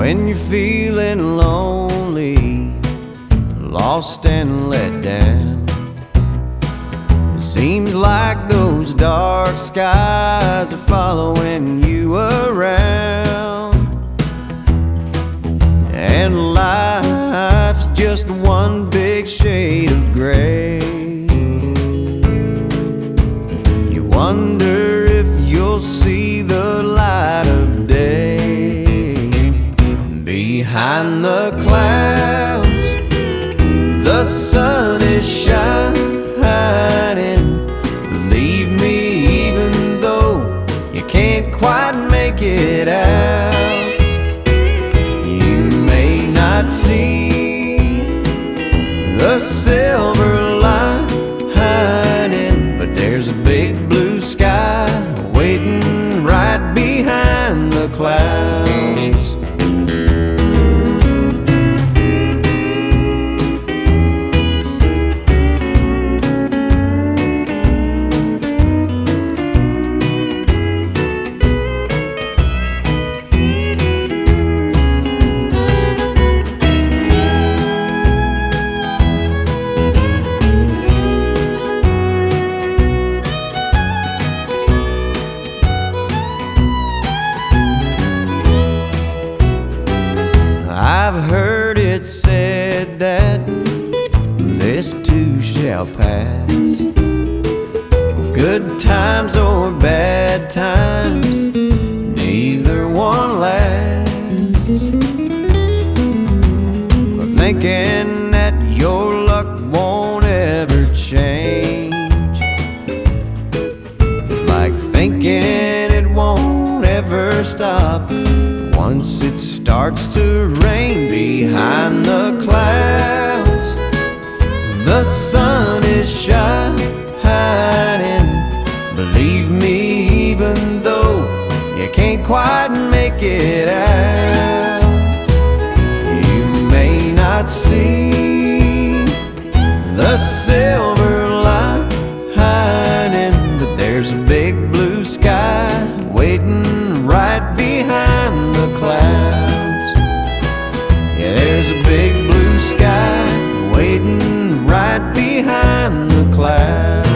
When you're feeling lonely, lost and let down, it seems like those dark skies are following you around, and life's just one big shade of gray. You wonder if you'll see the light of day. Behind the clouds, the sun is shining. Believe me, even though you can't quite make it out, you may not see the silver lining, but there's a big blue sky waiting right behind the clouds. I've heard it said that this too shall pass. Good times or bad times, neither one lasts. Thinking that your luck won't ever change, it's like thinking it won't ever stop once it starts to rain. Behind the clouds, the sun is shining. Believe me, even though you can't quite make it out, you may not see the silver lining, but there's a big blue sky waiting right behind the clouds. Yeah, there's a big blue sky waiting right behind the clouds.